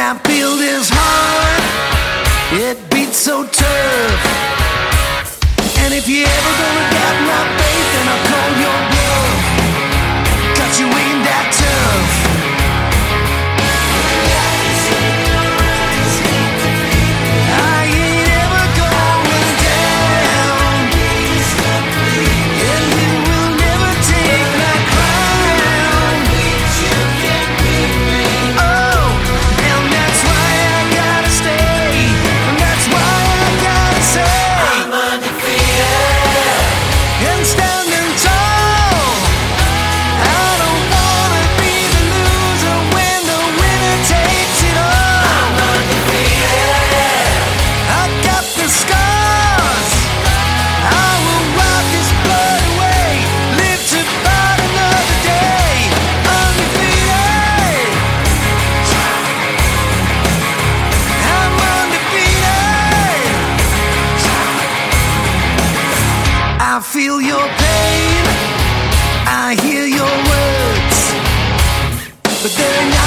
I feel this heart, it beats so tough. And if you ever gonna doubt my faith, then I'll call your bluff. 'Cause you ain't that tough. I ain't ever going down, and you will never take my crown. Oh, and that's why I gotta stay, and that's why I gotta say I'm undefeated and standing tall. I don't wanna be the loser when the winner takes it all. I'm undefeated. I've got the scars. I will wipe this blood away, live to fight another day. Undefeated. I'm undefeated. I feel your pain, I hear your words, but there ain't